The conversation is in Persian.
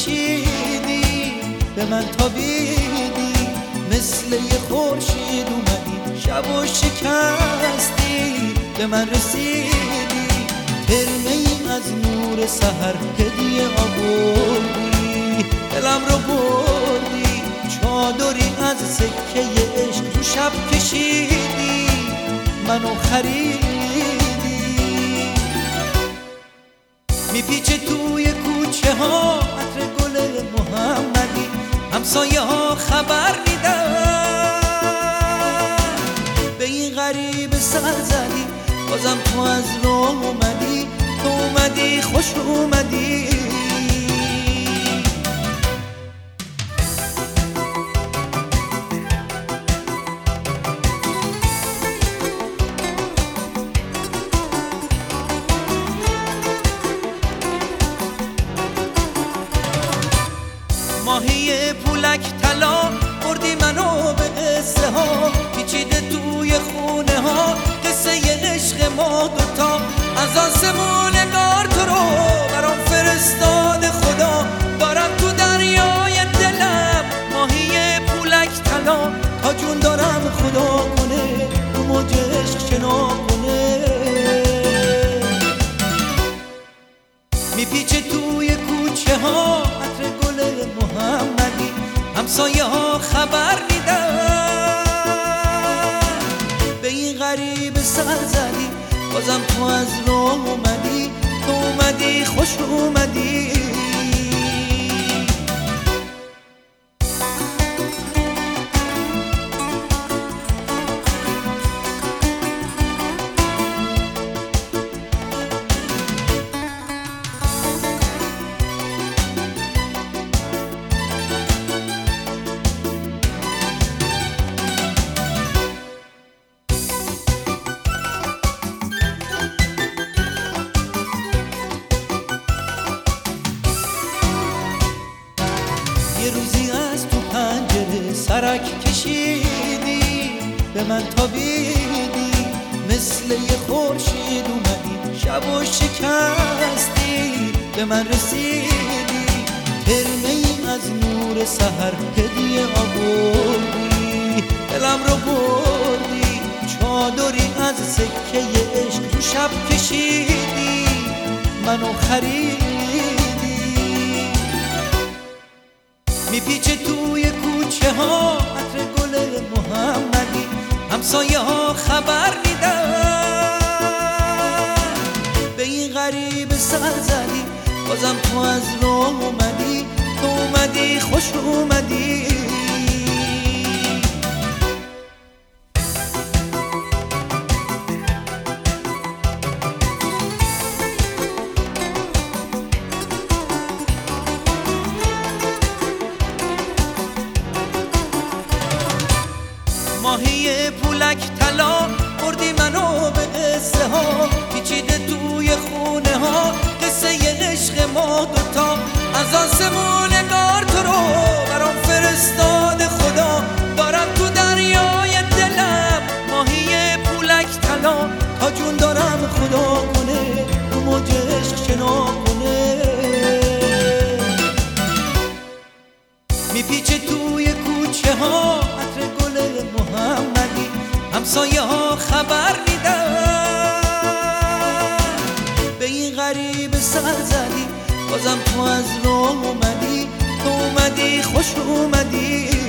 کشیدی به من تابیدی، مثل یه خورشید اومدی شب و شکستی به من رسیدی، ترمه ای از نور سحر هدیه آوردی، دلم رو بردی، چادری از سکه عشق رو شب کشیدی، منو خریدی. میپیچه توی کوچه ها عطر گل محمدی، همسایه ها خبر میدن به این غریب سر زدی، بازم تو از راه اومدی، تو اومدی خوش اومدی. ماهی پولک طلا بردی منو به قصه ها، پیچیده توی خونه ها قصه عشق ما دوتا، از آسمون انگار تو رو برام فرستاد خدا، دارم تو دریای دلم ماهی پولک طلا، تا جون دارم خدا کنه تو موج عشق شنا کنه. میپیچه توی کوچه ها عطر گل محمدی، همسایه ها خبر میدن به این غریب سر زدی، بازم تو از راه اومدی، تو اومدی خوش اومدی. یه روزی از تو پنجره سرک کشیدی به من تابیدی، مثل یه خورشید اومدی شب و شکستی به من رسیدی، ترمه ای از نور سحر هدیه آوردی، دلم رو بردی، چادری از سکه عشق رو شب کشیدی، منو خریدی. میپیچه توی کوچه ها عطر گل محمدی، همسایه ها خبر میدن به این غریب سر زدی، بازم تو از راه اومدی، تو اومدی خوش اومدی. ماهی پولک طلا بردی منو به قصه ها، پیچیده توی خونه ها قصه عشق ما دوتا، از آسمون انگار تو رو برام فرستاد خدا، دارم تو دریای دلم ماهی پولک طلا، تا جون دارم خدا کنه تو موج عشق شنا کنه. میپیچه توی کوچه ها عطر گل محمدی، همسایه ها خبر میدن به این غریب سر زدی، بازم تو از راه اومدی، تو اومدی خوش اومدی.